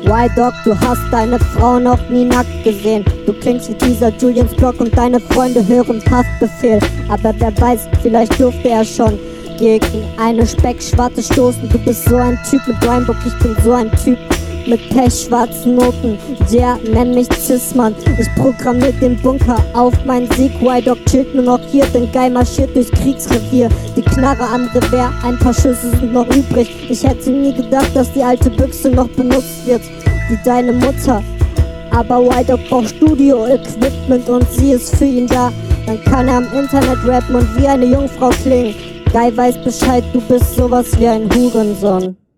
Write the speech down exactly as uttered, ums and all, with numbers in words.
Y-Dog, du hast deine Frau noch nie nackt gesehen. Du klingst wie dieser Julians Block und deine Freunde hören Haftbefehl. Aber wer weiß, vielleicht durfte er schon gegen eine Speckschwarte stoßen. Du bist so ein Typ mit Rhymebook, ich bin so ein Typ mit pechschwarzen Noten. Ja, yeah, nenn mich Cis-Mann. Ich programmier den Bunker auf meinen Sieg. Y-Dog chillt nur noch hier, denn Guy marschiert durchs Kriegsrevier. Die Knarre am Revers, ein paar Schüsse sind noch übrig. Ich hätte nie gedacht, dass die alte Büchse noch benutzt wird wie deine Mutter. Aber Y-Dog braucht Studio-Equipment und sie ist für ihn da. Dann kann er am Internet rappen und wie eine Jungfrau klingen. Guy weiß Bescheid, du bist sowas wie ein Hurensohn.